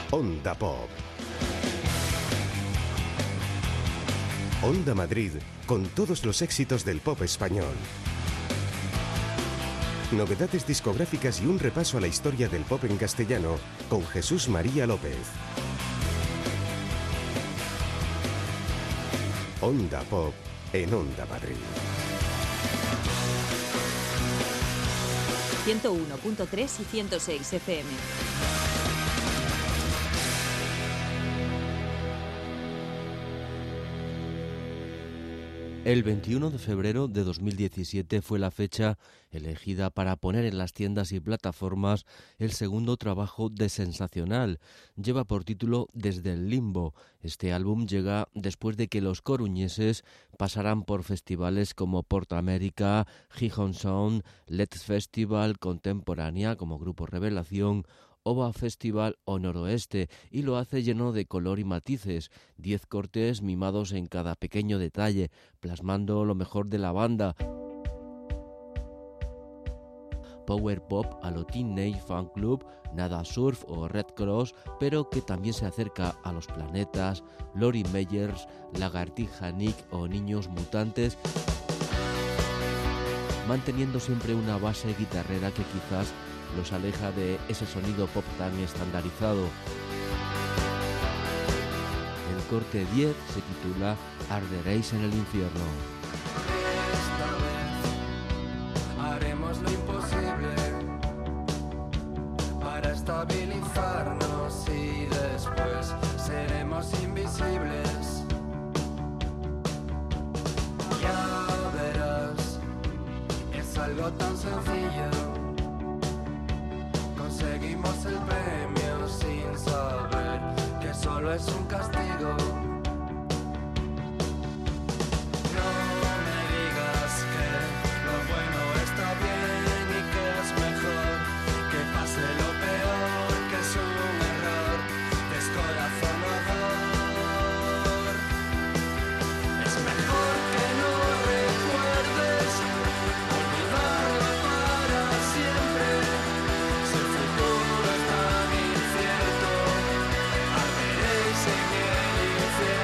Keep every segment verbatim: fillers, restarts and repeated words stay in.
Onda Pop. Onda Madrid, con todos los éxitos del pop español. Novedades discográficas y un repaso a la historia del pop en castellano con Jesús María López. Onda Pop en Onda Madrid. ciento uno punto tres y ciento seis F M. El veintiuno de febrero de dos mil diecisiete fue la fecha elegida para poner en las tiendas y plataformas el segundo trabajo de Sensacional. Lleva por título Desde el Limbo. Este álbum llega después de que los coruñeses pasaran por festivales como Porta América, Gijón Sound, Let's Festival, Contemporánea como Grupo Revelación, Ova Festival o Noroeste, y lo hace lleno de color y matices, diez cortes mimados en cada pequeño detalle, plasmando lo mejor de la banda. Power pop a lo Teenage Fan Club, nada surf o Red Cross, pero que también se acerca a Los Planetas, Lori Meyers, Lagartija Nick o Niños Mutantes, manteniendo siempre una base guitarrera que quizás los aleja de ese sonido pop tan estandarizado. El corte diez se titula Arderéis en el infierno. Esta vez haremos lo imposible para estabilizarnos y después seremos invisibles. Ya verás, es algo tan sencillo. Conseguimos el premio sin saber que solo es un castigo. No me digas que lo bueno está bien y que es mejor que pase lo peor, que es un error descorazonador. Es mejor que no recuerdes olvidarlo para siempre. En el infierno.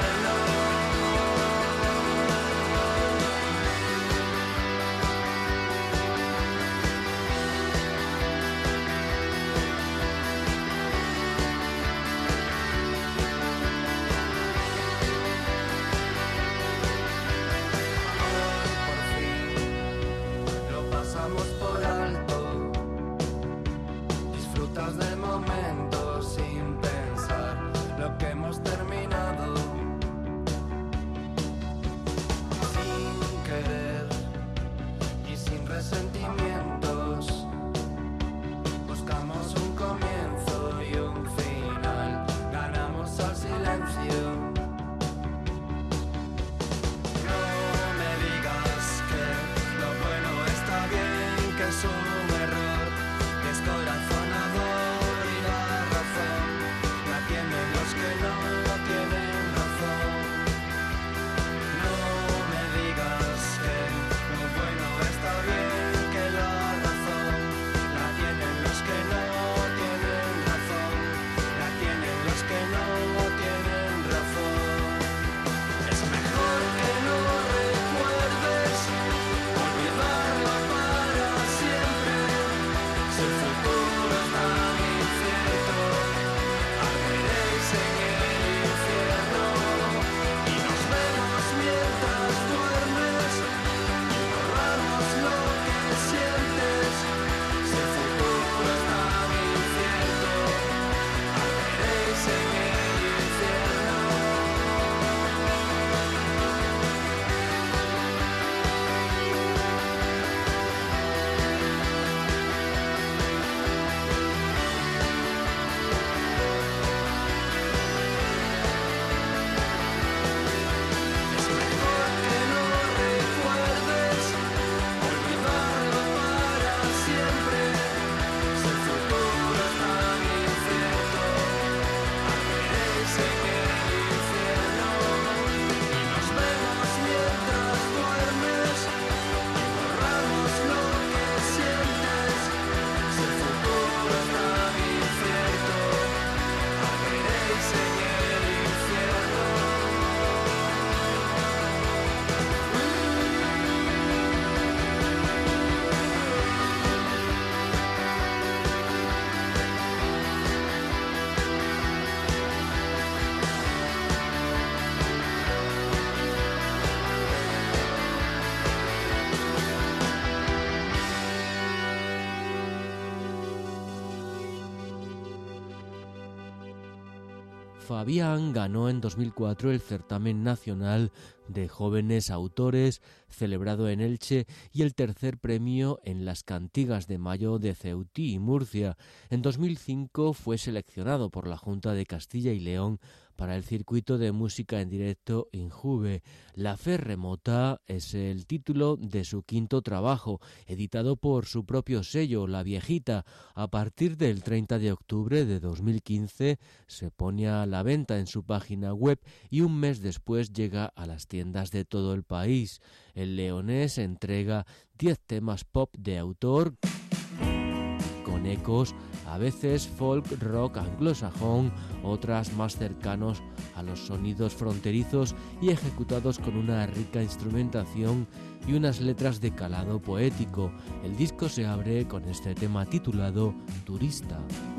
Fabián ganó en dos mil cuatro el certamen nacional de jóvenes autores celebrado en Elche y el tercer premio en las Cantigas de Mayo de Ceutí y Murcia. En dos mil cinco fue seleccionado por la Junta de Castilla y León para el circuito de música en directo Injuve. La fe remota es el título de su quinto trabajo, editado por su propio sello, La Viejita. A partir del treinta de octubre de dos mil quince se pone a la venta en su página web y un mes después llega a las tiendas de todo el país. El leonés entrega diez temas pop de autor con ecos a veces folk rock anglosajón, otras más cercanos a los sonidos fronterizos y ejecutados con una rica instrumentación y unas letras de calado poético. El disco se abre con este tema titulado Turista.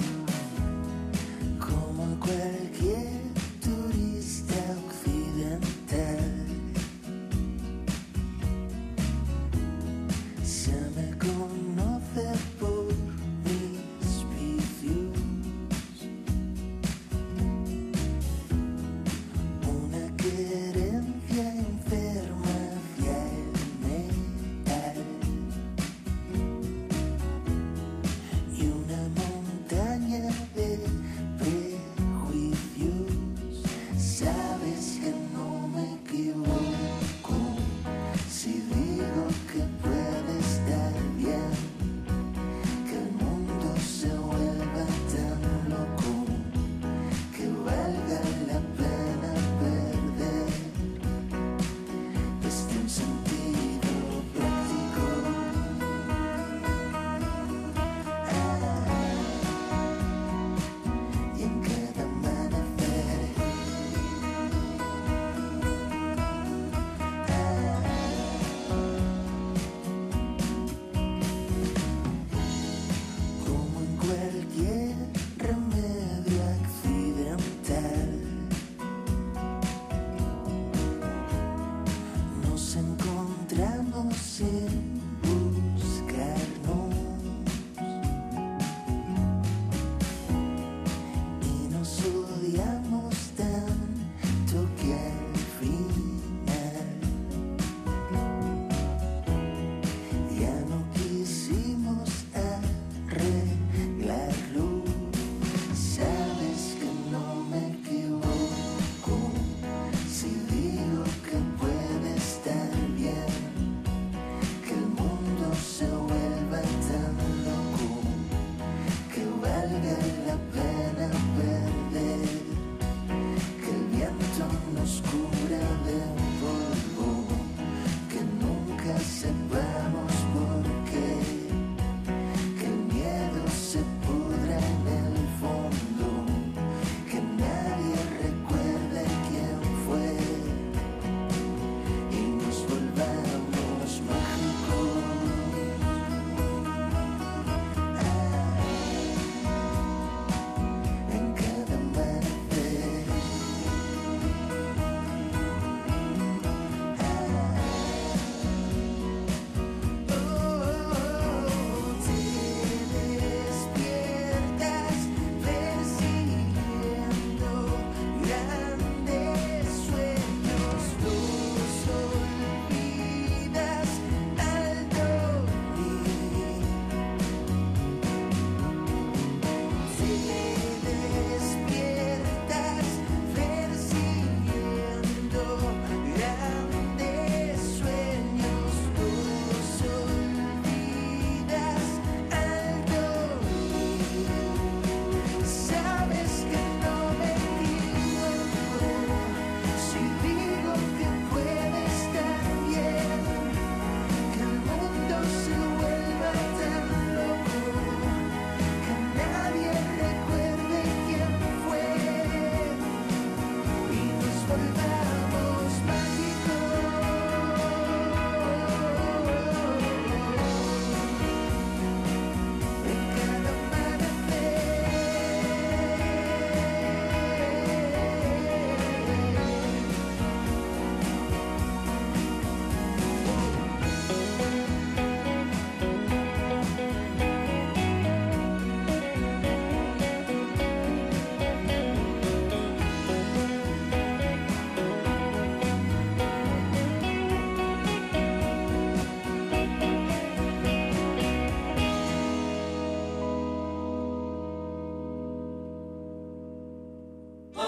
Como cualquier turista occidental, se me conoce por mis vicios, una querencia enferma hacia el metal y una montaña de prejuicios.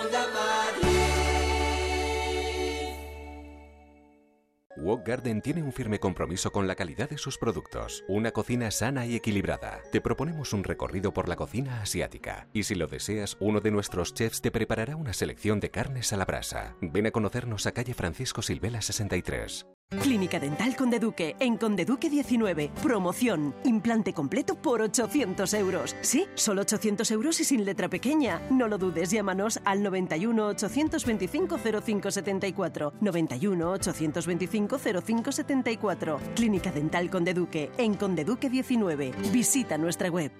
Onda Madrid. Wok Garden tiene un firme compromiso con la calidad de sus productos. Una cocina sana y equilibrada. Te proponemos un recorrido por la cocina asiática. Y si lo deseas, uno de nuestros chefs te preparará una selección de carnes a la brasa. Ven a conocernos a calle Francisco Silvela sesenta y tres. Clínica Dental Conde Duque, en Conde Duque diecinueve. Promoción. Implante completo por ochocientos euros. Sí, solo ochocientos euros y sin letra pequeña. No lo dudes, llámanos al noventa y uno, ochocientos veinticinco, cero cinco setenta y cuatro. noventa y uno, ochocientos veinticinco, cero cinco setenta y cuatro. Clínica Dental Conde Duque, en Conde Duque diecinueve. Visita nuestra web.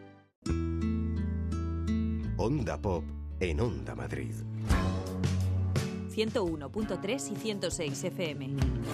Onda Pop en Onda Madrid. ciento uno punto tres y ciento seis F M.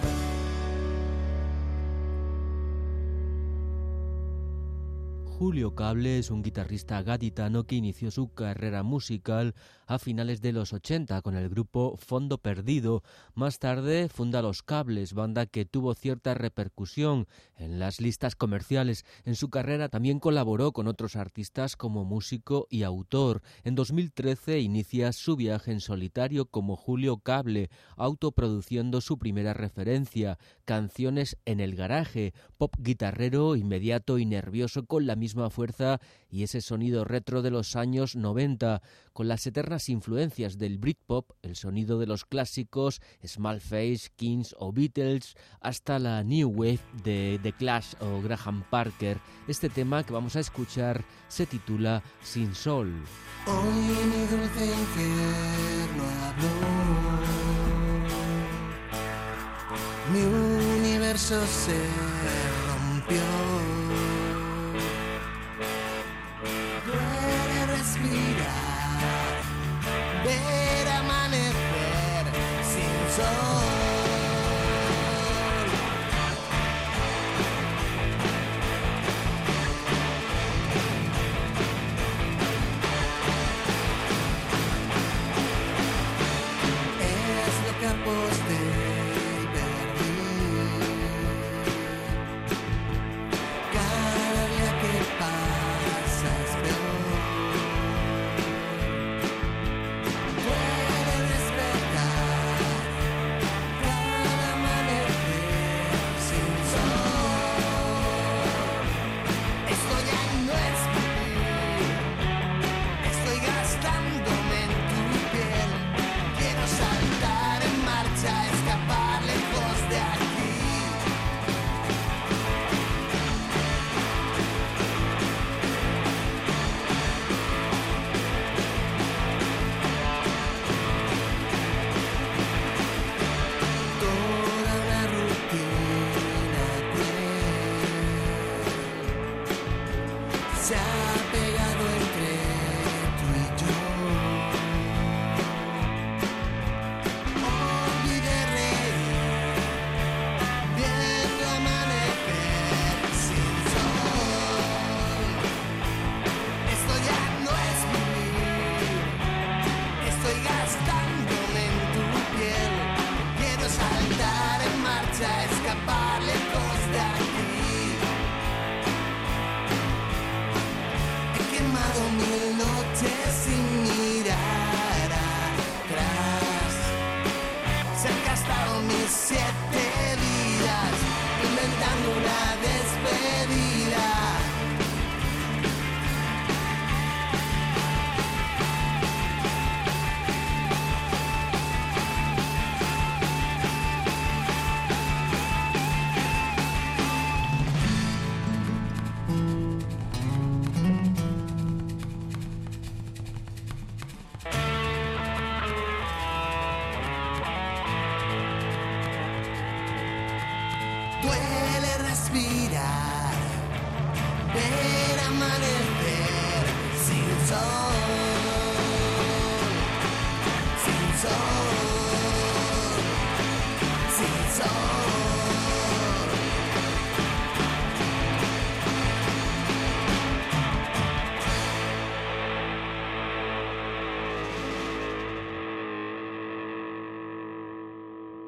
Julio Cable es un guitarrista gaditano que inició su carrera musical a finales de los ochenta con el grupo Fondo Perdido. Más tarde funda Los Cables, banda que tuvo cierta repercusión en las listas comerciales. En su carrera también colaboró con otros artistas como músico y autor. En dos mil trece inicia su viaje en solitario como Julio Cable, autoproduciendo su primera referencia, Canciones en el Garaje, pop guitarrero inmediato y nervioso con la misma fuerza y ese sonido retro de los años noventa, con las eternas influencias del Britpop, el sonido de los clásicos, Small Face, Kings o Beatles, hasta la New Wave de The Clash o Graham Parker. Este tema que vamos a escuchar se titula Sin Sol. Hoy mi dulce infierno habló, mi universo se rompió. Duele respirar, ver amanecer sin sol. Es lo que aposté y perdí. Cada día que pasa es peor. Puede despertar cada amanecer sin sol. Esto ya no es vivir, estoy gastándome en tu piel. Quiero saltar en marcha, escapar lejos de aquí. Toda una rutina cruel se ha pegado entre tú y yo. Olvidé reír, viendo amanecer sin sol. Esto ya no es vivir, estoy gastándome en tu piel. Quiero saltar en marcha, escapar lejos de aquí. He quemado mil noches sin mirar atrás. Se han gastado mis siete vidas inventando una despedida. Duele respirar, ver amanecer sin sol, sin sol, sin sol.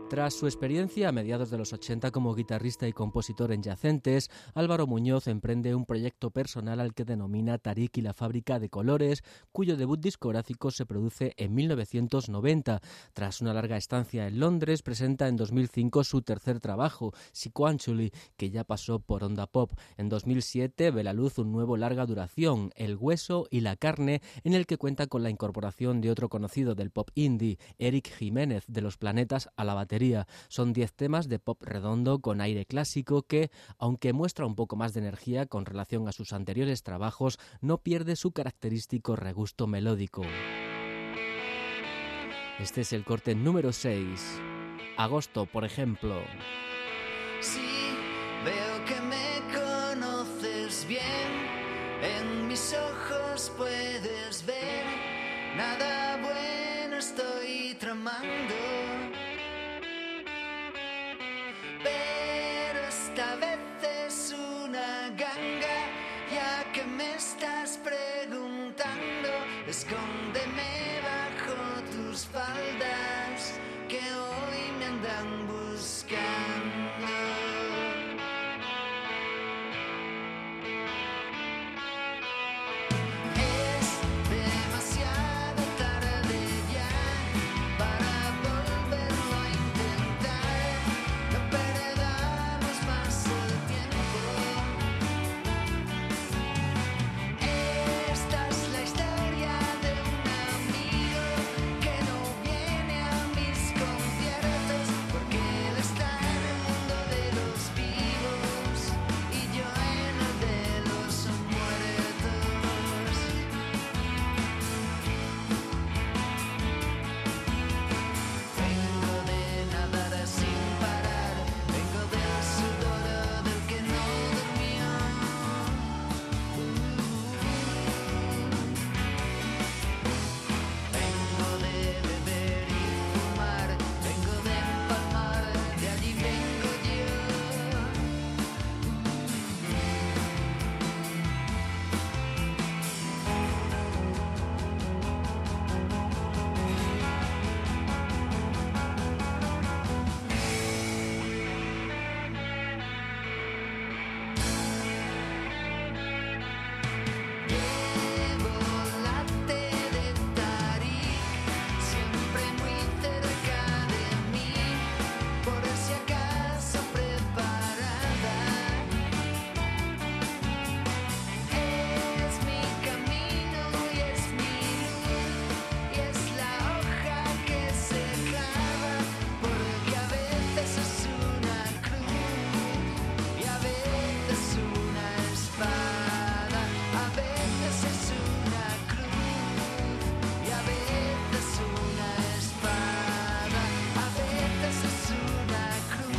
Tras su experiencia a mediados de los ochenta como guitarrista y compositor en Yacentes, Álvaro Muñoz emprende un proyecto personal al que denomina Tarik y la fábrica de colores, cuyo debut discográfico se produce en mil novecientos noventa. Tras una larga estancia en Londres, presenta en dos mil cinco su tercer trabajo, Sequentially, que ya pasó por Onda Pop. En dos mil siete ve la luz un nuevo larga duración, El hueso y la carne, en el que cuenta con la incorporación de otro conocido del pop indie, Eric Jiménez, de Los Planetas, a la batería. Son diez temas de pop redondo con aire clásico que, aunque muestra un poco más de energía con relación a sus anteriores trabajos, no pierde su característico regusto melódico. Este es el corte número seis. Agosto, por ejemplo. Sí, veo que me conoces bien. En mis ojos puedes ver. Nada bueno estoy tramando. Pero esta vez es una ganga. Ya que me estás preguntando, escóndeme bajo tus faldas, que hoy me andan buscando. Es demasiado tarde ya para volverlo a intentar. No perdamos más el tiempo. Esta es la historia de un amigo que no viene a mis conciertos porque él está en el mundo de los vivos y yo en el de los muertos. Vengo de nadar sin parar, vengo del sudor del que no durmió. Vengo de beber y fumar, vengo de empalmar, de allí vengo yo. Llevo la T de Tarik siempre muy cerca de mí, por si acaso preparada. Es mi camino y es mi luz y es la hoja que se clava, porque a veces es una cruz y a veces una espada, a veces es una cruz y a veces una espada, a veces es una cruz.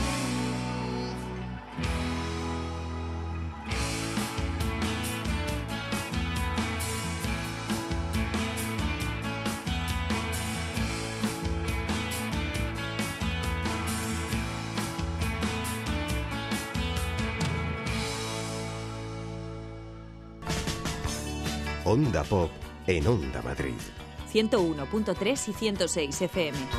Onda Pop en Onda Madrid. ciento uno punto tres y ciento seis F M.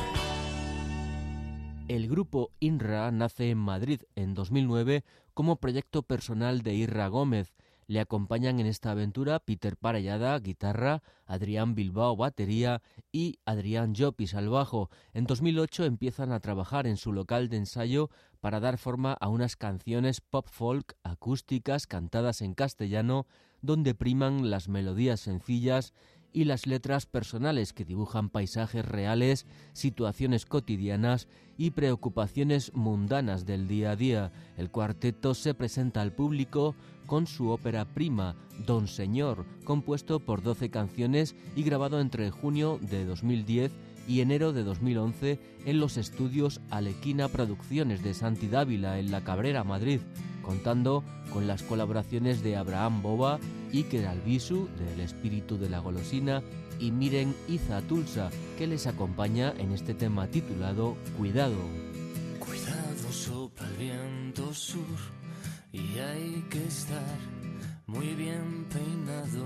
El grupo INRA nace en Madrid en dos mil nueve como proyecto personal de Irra Gómez. Le acompañan en esta aventura Peter Parellada, guitarra, Adrián Bilbao, batería y Adrián Llopis al bajo. En dos mil ocho empiezan a trabajar en su local de ensayo para dar forma a unas canciones pop folk acústicas cantadas en castellano, donde priman las melodías sencillas y las letras personales que dibujan paisajes reales, situaciones cotidianas y preocupaciones mundanas del día a día. El cuarteto se presenta al público con su ópera prima, Don Señor, compuesto por doce canciones y grabado entre junio de dos mil diez y enero de dos mil once en los estudios Alequina Producciones de Santi Dávila, en La Cabrera, Madrid, contando con las colaboraciones de Abraham Boba, Iker Albizu, del Espíritu de la Golosina, y Miren Iza Tulsa, que les acompaña en este tema titulado Cuidado. Cuidado, sopla el viento sur y hay que estar muy bien peinado.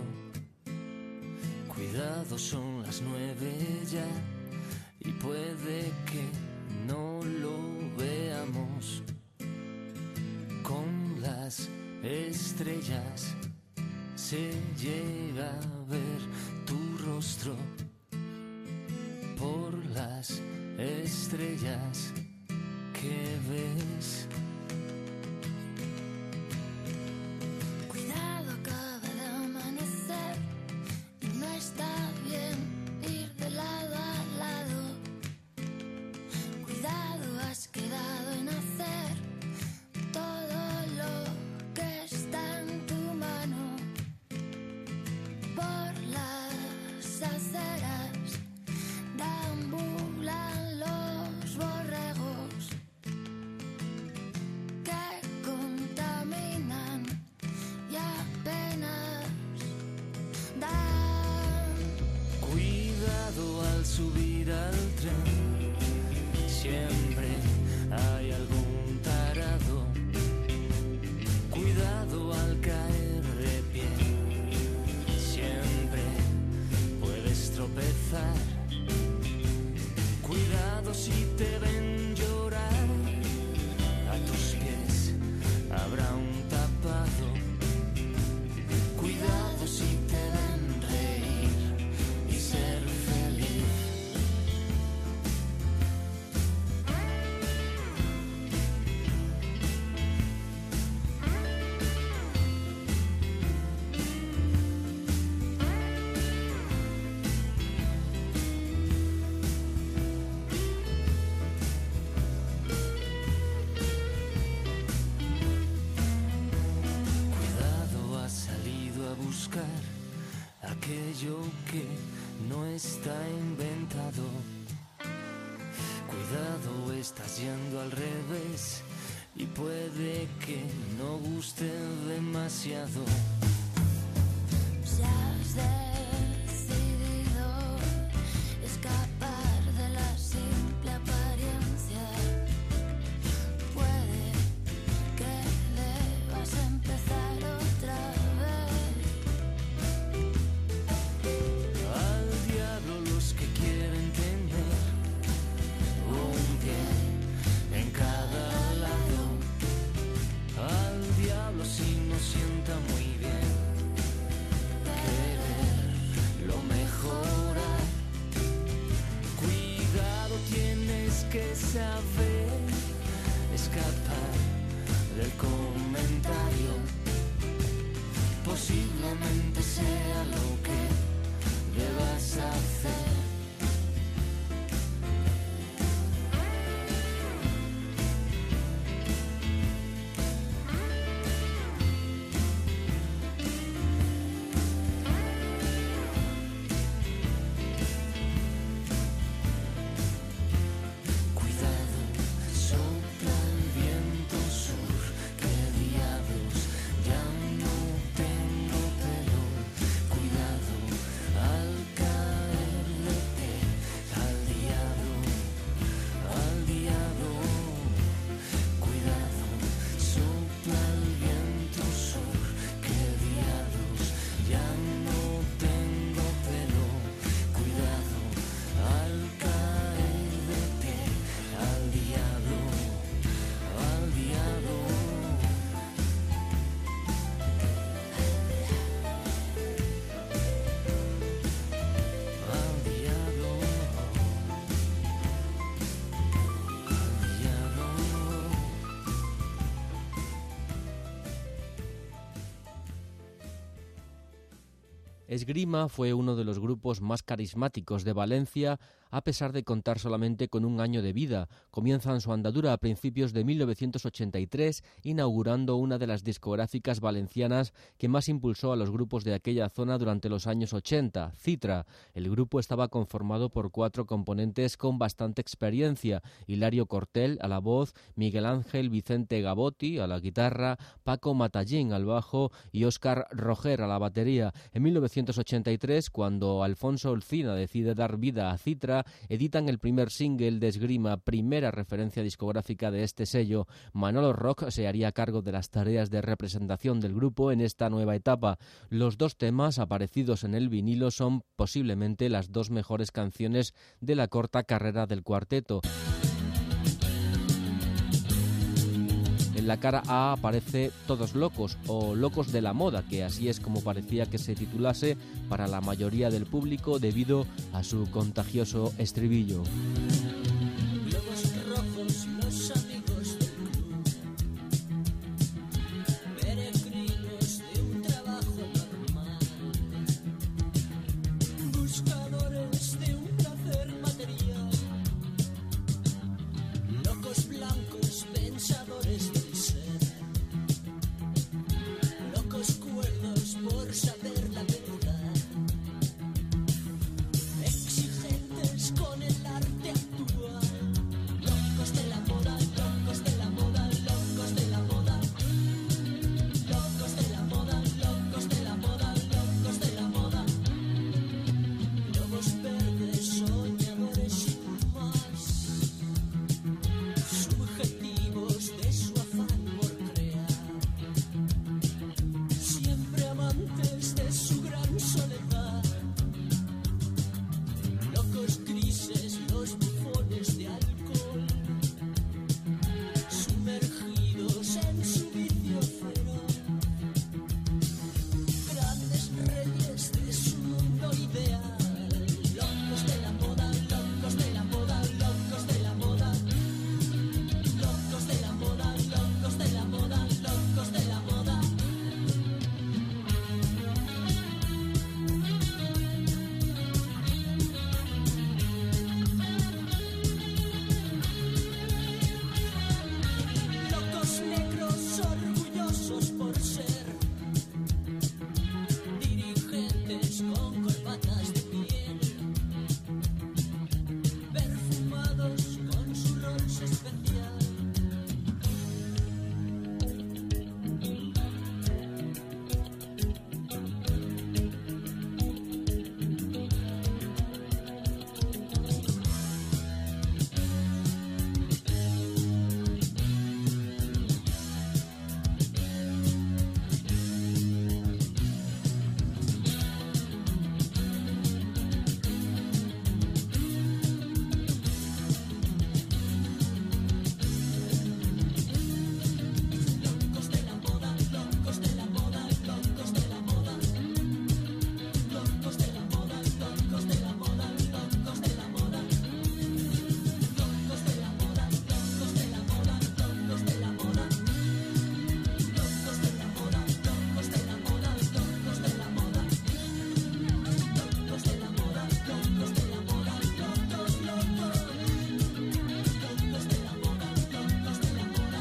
Cuidado, son las nueve ya y puede que no lo veamos. Con las estrellas se llega a ver tu rostro. Por las estrellas que ves. Cuidado, acaba de amanecer y no está bien ir de lado a lado. Cuidado, has quedado en hacer todo lo que está en tu mano. Por las aceras deambulan los borregos que contaminan y apenas dan. Cuidado al subir al tren, siempre hay algún tarado. Cuidado al caer de pie, siempre puedes tropezar. Cuidado si te ven llorar, a tus pies habrá un tapado. Cuidado si te ven reír y ser feliz. Cuidado, has salido a buscar aquello que no está inventado. Cuidado, estás yendo al revés y puede que no guste demasiado. Si has decidido escapar de la simple apariencia, puede que debas empezar otra vez. Al diablo los que quieren tener un pie en cada lado. Al diablo si no sienta muy bien querer lo mejorar. Cuidado, tienes que saber escapar del comentario. Posiblemente sea lo que debas hacer. Cuidado, sopla el viento sur, que diablos, ya no tengo pelo. Cuidado al caer de pie, al diablo, al diablo. Cuidado, sopla el viento sur, que diablos, ya no tengo pelo. Cuidado al caer de pie, al diablo, al diablo. Al diablo, al diablo. Esgrima fue uno de los grupos más carismáticos de Valencia, a pesar de contar solamente con un año de vida. Comienzan su andadura a principios de mil novecientos ochenta y tres, inaugurando una de las discográficas valencianas que más impulsó a los grupos de aquella zona durante los años ochenta, Citra. El grupo estaba conformado por cuatro componentes con bastante experiencia: Hilario Cortel a la voz, Miguel Ángel Vicente Gabotti a la guitarra, Paco Matallín al bajo y Óscar Roger a la batería. En mil novecientos ochenta y tres, cuando Alfonso Olcina decide dar vida a Citra, editan el primer single de Esgrima, primera referencia discográfica de este sello. Manolo Rock se haría cargo de las tareas de representación del grupo en esta nueva etapa. Los dos temas aparecidos en el vinilo son posiblemente las dos mejores canciones de la corta carrera del cuarteto. En la cara A aparece Todos locos o Locos de la moda, que así es como parecía que se titulase para la mayoría del público debido a su contagioso estribillo. Globos rojos, los amigos del club, peregrinos de un trabajo normal, buscadores de un placer material, locos blancos, pensadores del ser, locos cuerdos por saber la verdad, exigentes con el arte actual, locos de la moda, locos de la moda, locos de la moda, locos de la moda, locos de la moda, locos de la moda, lobos verdes, soñadores sin más, subjetivos de su afán por crear, siempre amantes de su gran soledad. Locos grises, los bufones de alcohol, sumergidos en su vicio feroz, grandes reyes de su mundo ideal, locos de la moda, locos de la moda, locos de la moda, locos de la moda, locos de la moda, locos de la moda. Locos negros orgullosos por ser dirigentes con corbatas de piel, perfumados con su Rolls especial. Locos de la moda, locos de la moda, locos de la moda, locos de la moda, locos de la moda, locos de la moda, locos de la moda, locos de la moda, locos de la moda, locos de la moda, locos de la moda, locos de la moda, locos de la moda, locos de la moda, locos, locos, locos de la moda, locos de la moda, locos de la moda.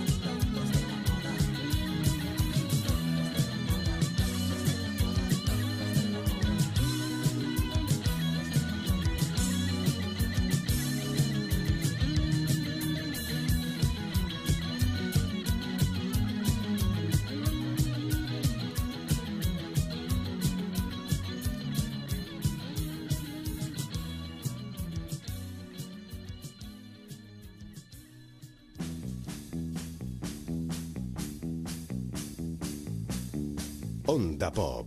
Onda Pop.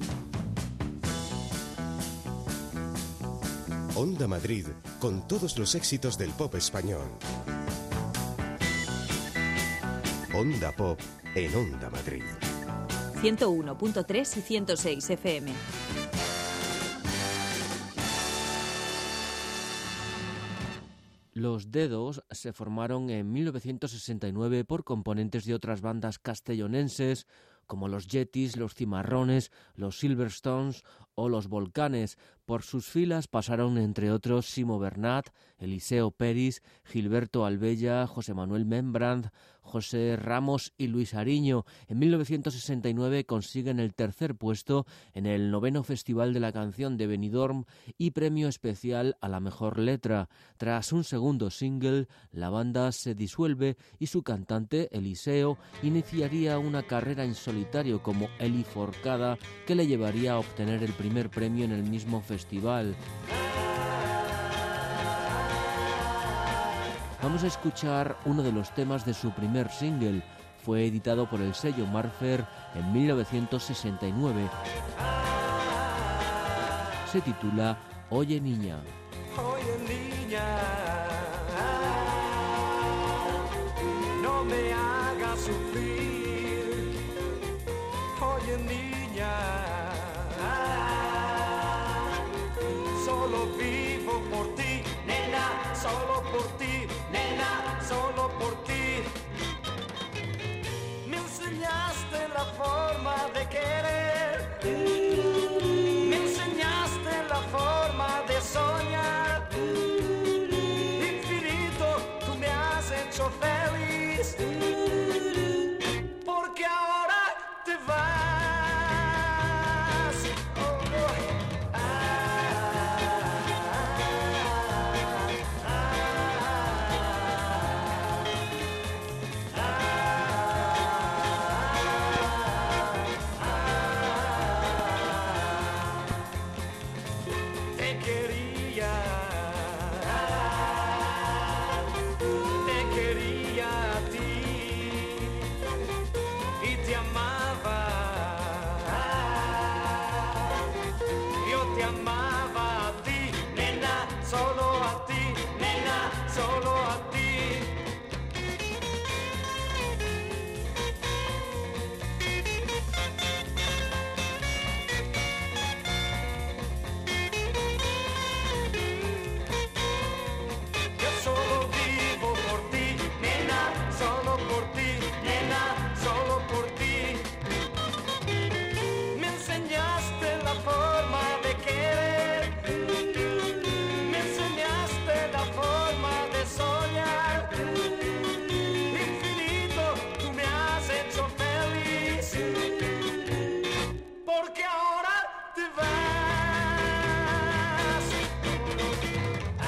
Onda Madrid, con todos los éxitos del pop español. Onda Pop en Onda Madrid. ciento uno punto tres y ciento seis F M. Los Dedos se formaron en mil novecientos sesenta y nueve por componentes de otras bandas castellonenses como los Yetis, los Cimarrones, los Silverstones o los Volcanes. Por sus filas pasaron, entre otros, Simo Bernat, Eliseo Peris, Gilberto Albella, José Manuel Membrand, José Ramos y Luis Ariño. En mil novecientos sesenta y nueve consiguen el tercer puesto en el noveno Festival de la Canción de Benidorm y premio especial a la mejor letra. Tras un segundo single, la banda se disuelve y su cantante, Eliseo, iniciaría una carrera en solitario como Eli Forcada, que le llevaría a obtener el primer premio en el mismo festival. Vamos a escuchar uno de los temas de su primer single. Fue editado por el sello Marfer en mil novecientos sesenta y nueve. Se titula Oye Niña. Oye niña, no me hagas sufrir. Oye niña, solo vivo por ti, nena, solo por ti, nena, solo por ti. Me enseñaste la forma de querer, me enseñaste la forma de soñar. Infinito, tú me has hecho feliz, porque ahora te vas. Oh, oh. Ah, ah, ah, ah. Te quería, te quería a ti y te amaba. Yo te amaba a ti, nena, solo a ti, nena, solo a ti. Yo solo vivo por ti, nena, solo por ti, nena, solo por ti. Me enseñaste la forma de querer, me enseñaste la forma de soñar. Infinito, tú me has hecho feliz, porque ahora te vas. Ah,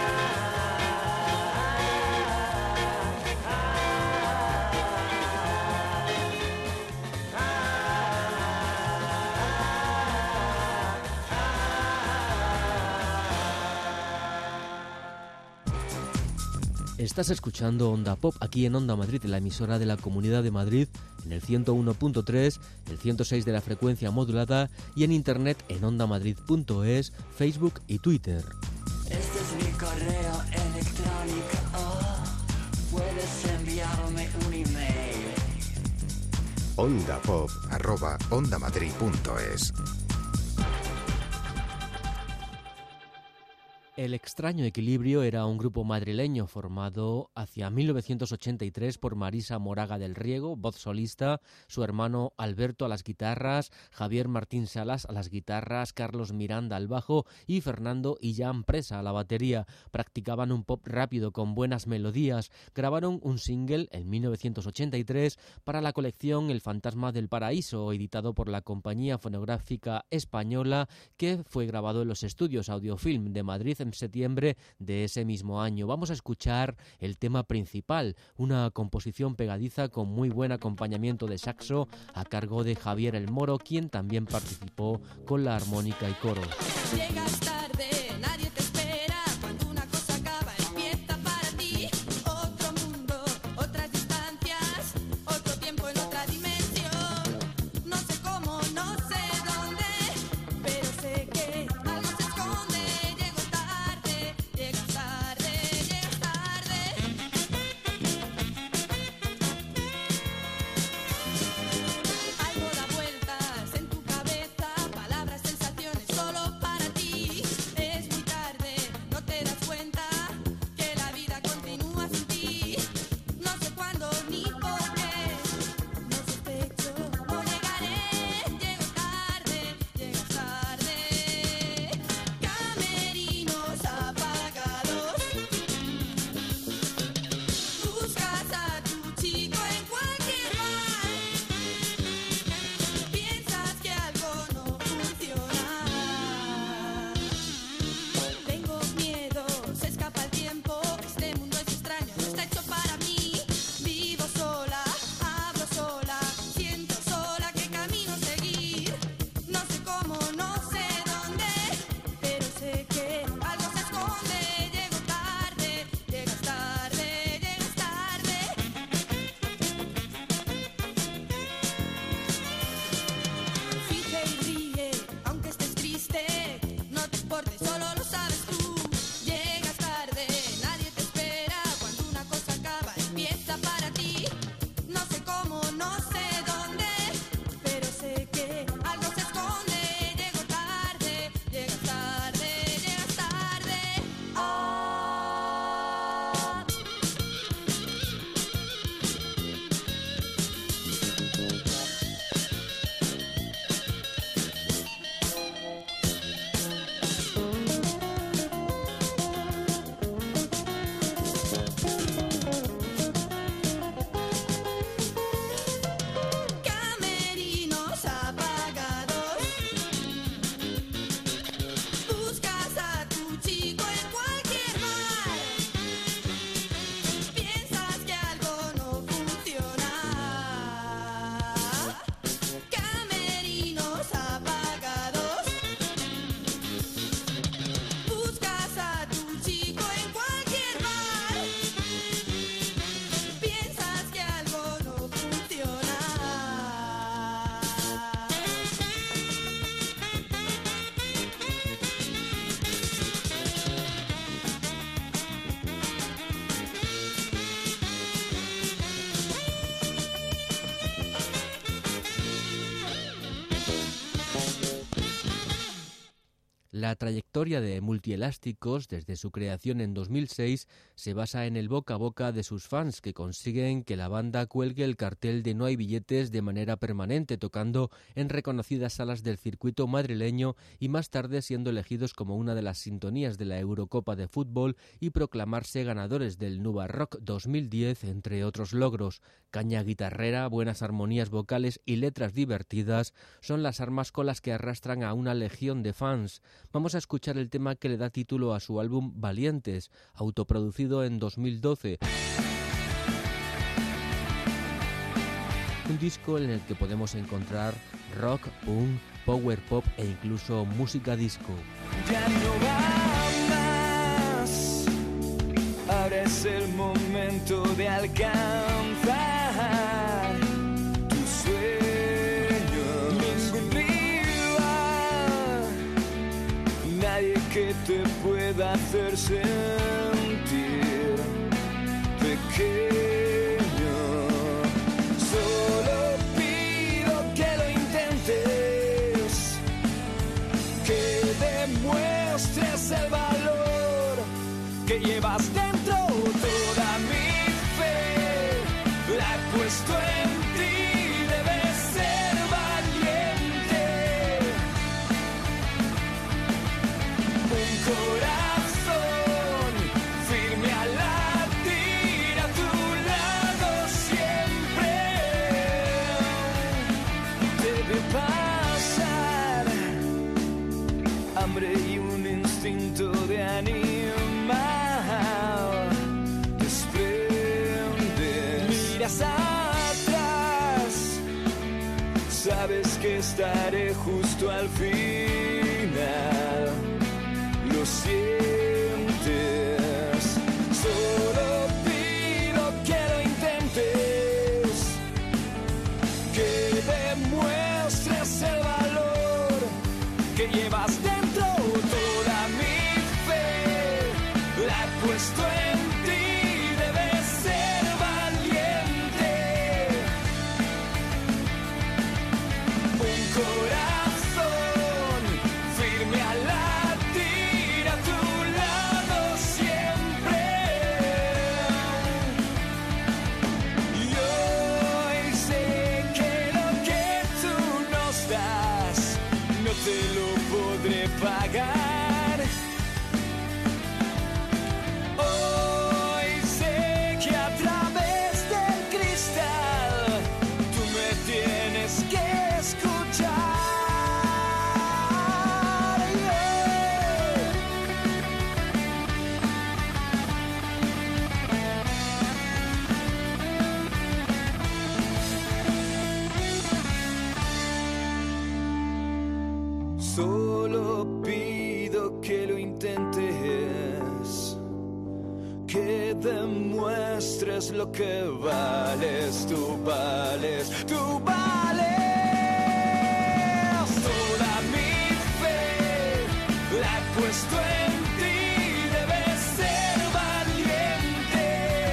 Estás escuchando Onda Pop aquí en Onda Madrid, la emisora de la Comunidad de Madrid, en el ciento uno punto tres, el ciento seis de la frecuencia modulada y en internet en ondamadrid punto es, Facebook y Twitter. Este es mi correo electrónico. Oh, puedes enviarme un email. ondapop arroba ondamadrid punto es. El Extraño Equilibrio era un grupo madrileño formado hacia mil novecientos ochenta y tres por Marisa Moraga del Riego, voz solista, su hermano Alberto a las guitarras, Javier Martín Salas a las guitarras, Carlos Miranda al bajo y Fernando Illán Presa a la batería. Practicaban un pop rápido con buenas melodías. Grabaron un single en mil novecientos ochenta y tres para la colección El Fantasma del Paraíso, editado por la compañía fonográfica española, que fue grabado en los estudios Audiofilm de Madrid en septiembre de ese mismo año. Vamos a escuchar el tema principal, una composición pegadiza con muy buen acompañamiento de saxo a cargo de Javier El Moro, quien también participó con la armónica y coros. Llegas tarde, nadie te espera. Cuando una cosa acaba, empieza para ti. Otro mundo, otras distancias, otro tiempo en otra dimensión. No sé cómo, no sé dónde, pero sé que algo se esconde. Llego tarde, llegas tarde, llegas tarde. Algo da vueltas en tu cabeza, palabras, sensaciones solo para ti. Es La trayectoria de Multielásticos, desde su creación en dos mil seis, se basa en el boca a boca de sus fans, que consiguen que la banda cuelgue el cartel de No hay billetes de manera permanente, tocando en reconocidas salas del circuito madrileño y más tarde siendo elegidos como una de las sintonías de la Eurocopa de fútbol y proclamarse ganadores del Nuba Rock dos mil diez, entre otros logros. Caña guitarrera, buenas armonías vocales y letras divertidas son las armas con las que arrastran a una legión de fans. Vamos a escuchar el tema que le da título a su álbum Valientes, autoproducido en dos mil doce. Un disco en el que podemos encontrar rock, punk, power pop e incluso música disco. Ya no va más, ahora es el momento de alcanzar tu sueño. Ningún rival, nadie que te pueda hacer sentir pequeño. Solo pido que lo intentes, que demuestres el valor que llevas dentro. Toda mi fe la he puesto en ti, debes ser valiente. Un corazón firme a latir a tu lado siempre. Debe pasar hambre y un instinto de animal. Desprendes, miras atrás, sabes que estaré justo al final. Lo sientes, solo pido que lo intentes, que demuestres el valor que llevas dentro. Toda mi fe la he puesto en ti, debes ser valiente. Un corazón firme a latir a tu lado siempre. Y hoy sé que lo que tú nos das no te lo podré pagar. Hoy sé que a través del cristal tú me tienes que escuchar. Solo pido que lo intentes, que demuestres lo que vales. Tú vales, tú vales. Toda mi fe la he puesto en ti, debes ser valiente.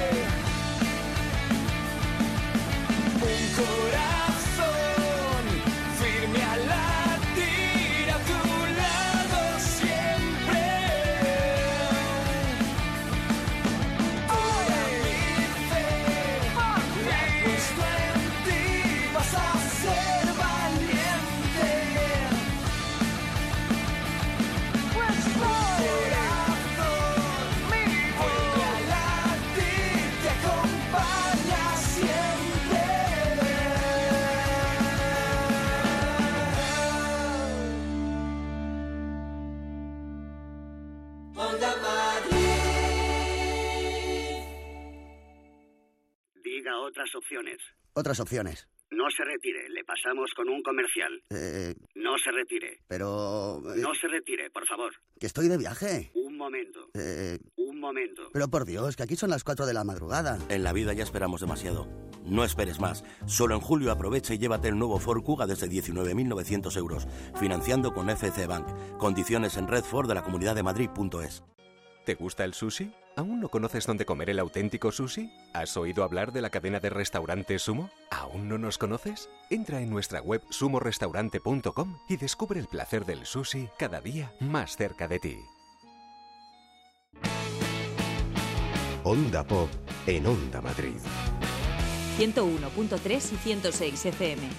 Un corazón firme a latir a tu lado siempre. Toda mi fe la he puesto en ti, vas a ser valiente. Pues corazón, mi vuelve a latir, te acompaña siempre. Onda Madrid. Diga otras opciones. Otras opciones. No se retire, le pasamos con un comercial. Eh, No se retire. pero... eh, No se retire, por favor. que estoy de viaje. Un momento. Eh, Un momento. pero por Dios, que aquí son las cuatro de la madrugada. En la vida ya esperamos demasiado. No esperes más. Solo en julio aprovecha y llévate el nuevo Ford Kuga desde diecinueve mil novecientos euros, financiando con F C Bank. Condiciones en red ford de la Comunidad de Madrid punto es. ¿Te gusta el sushi? ¿Aún no conoces dónde comer el auténtico sushi? ¿Has oído hablar de la cadena de restaurantes Sumo? ¿Aún no nos conoces? Entra en nuestra web sumo restaurante punto com y descubre el placer del sushi cada día más cerca de ti. Onda Pop en Onda Madrid. ciento uno punto tres y ciento seis F M.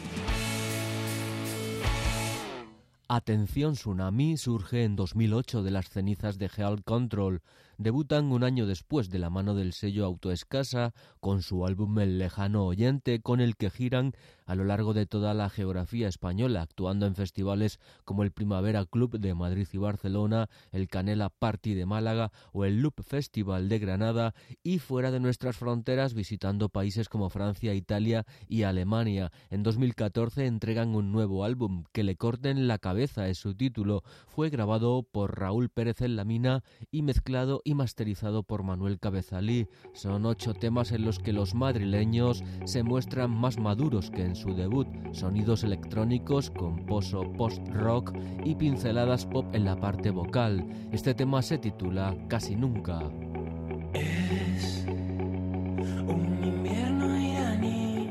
Atención Tsunami surge en dos mil ocho de las cenizas de Health Control. Debutan un año después de la mano del sello Autoescasa con su álbum El Lejano Oyente, con el que giran a lo largo de toda la geografía española, actuando en festivales como el Primavera Club de Madrid y Barcelona, el Canela Party de Málaga o el Loop Festival de Granada, y fuera de nuestras fronteras visitando países como Francia, Italia y Alemania. En dos mil catorce entregan un nuevo álbum, Que le corten la cabeza es su título. Fue grabado por Raúl Pérez en la Mina y mezclado y masterizado por Manuel Cabezalí. Son ocho temas en los que los madrileños se muestran más maduros que en su debut, sonidos electrónicos con pozo post-rock y pinceladas pop en la parte vocal. Este tema se titula Casi Nunca. Es un invierno iraní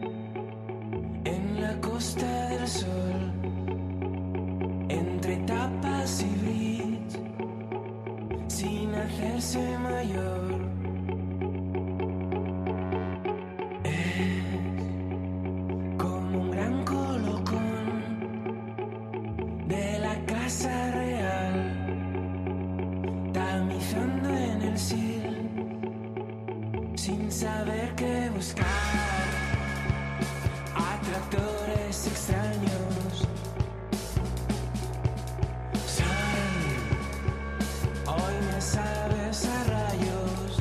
en la Costa del Sol, entre tapas y bridge, sin hacerse mayor. Es como un gran colocón de la Casa Real, tamizando en el sil, sin saber qué buscar. Atractores extraños. Sal, hoy me sabes a rayos.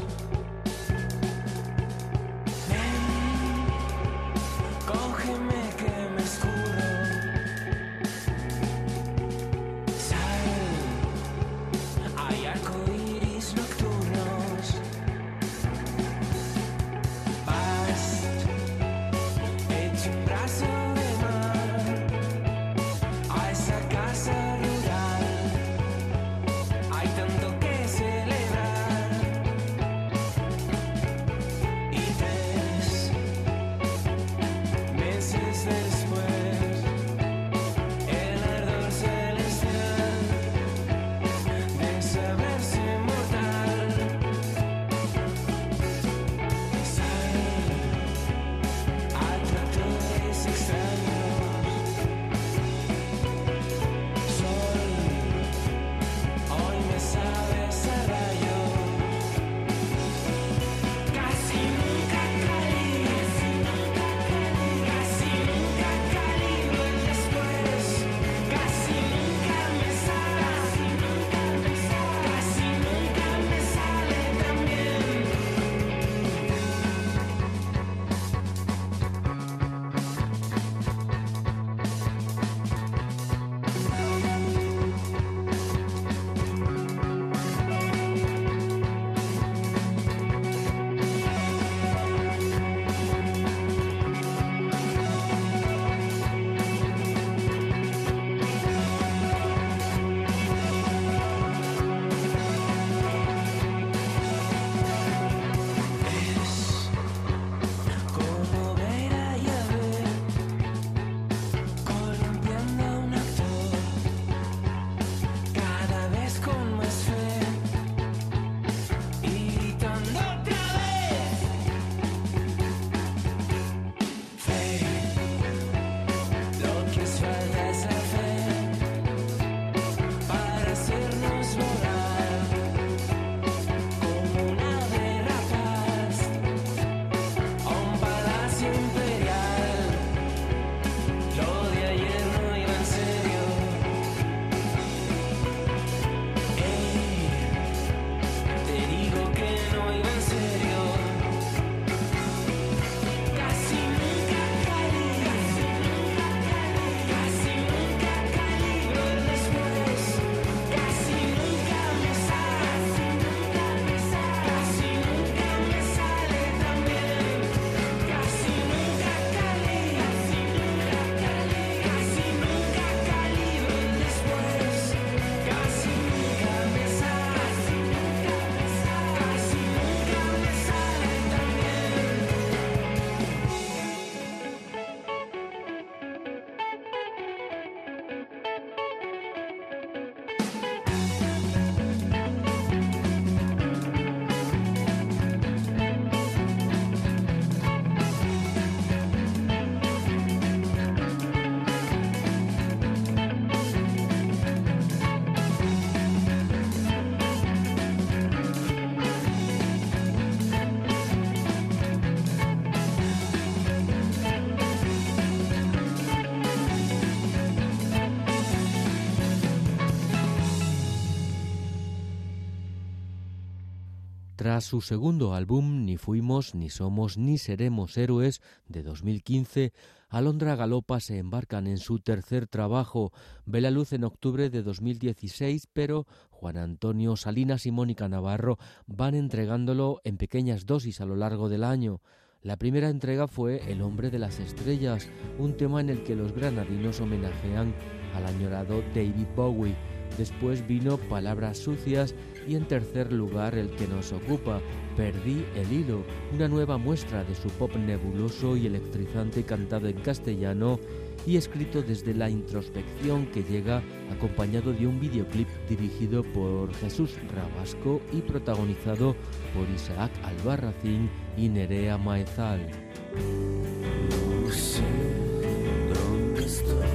Tras su segundo álbum, Ni fuimos, ni somos, ni seremos héroes, de dos mil quince, Alondra Galopa se embarcan en su tercer trabajo. Ve la luz en octubre de dos mil dieciséis, pero Juan Antonio Salinas y Mónica Navarro van entregándolo en pequeñas dosis a lo largo del año. La primera entrega fue El hombre de las estrellas, un tema en el que los granadinos homenajean al añorado David Bowie. Después vino Palabras sucias y en tercer lugar el que nos ocupa, Perdí el hilo, una nueva muestra de su pop nebuloso y electrizante cantado en castellano y escrito desde la introspección que llega acompañado de un videoclip dirigido por Jesús Rabasco y protagonizado por Isaac Albarracín y Nerea Maezal. No sé dónde estoy.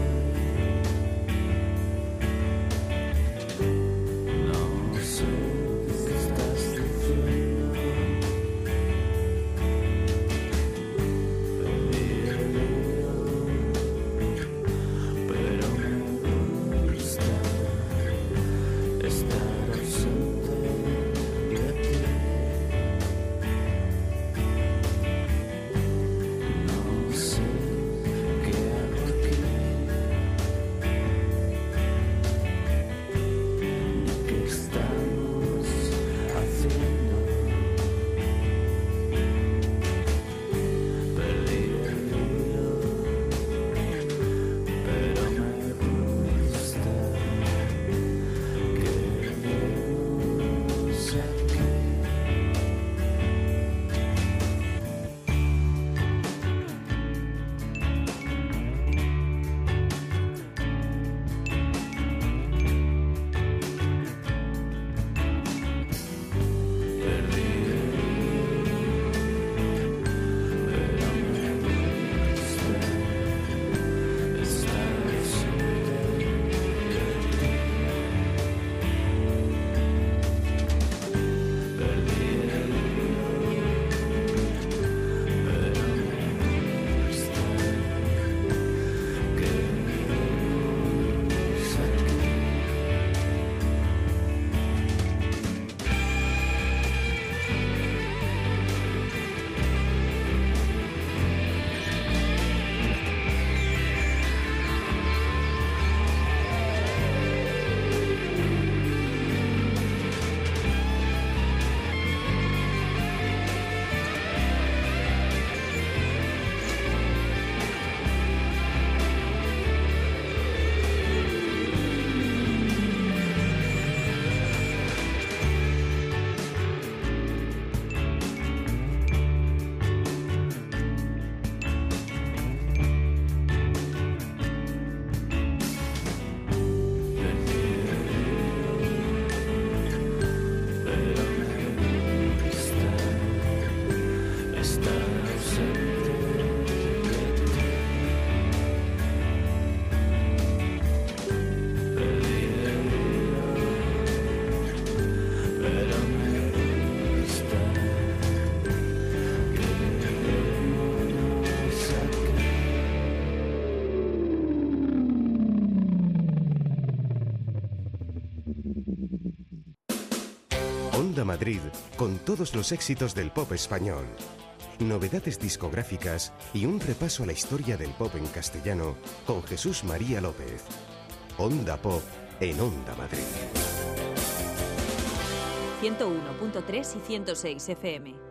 No sé qué estás diciendo. Perdí el hilo, pero me gusta estar ausente de ti. No sé qué hago aquí, ni qué estamos haciendo. Perdí el hilo, pero me gusta quedarnos aquí. Perdí el hilo, pero me gusta estar ausente de ti. Perdí el hilo, pero me gusta quedarnos aquí. Pero me gusta estar ausente de ti. Perdí el hilo, pero me gusta quedarnos aquí. Onda Madrid, con todos los éxitos del pop español. Novedades discográficas y un repaso a la historia del pop en castellano con Jesús María López. Onda Pop en Onda Madrid. ciento uno punto tres y ciento seis F M.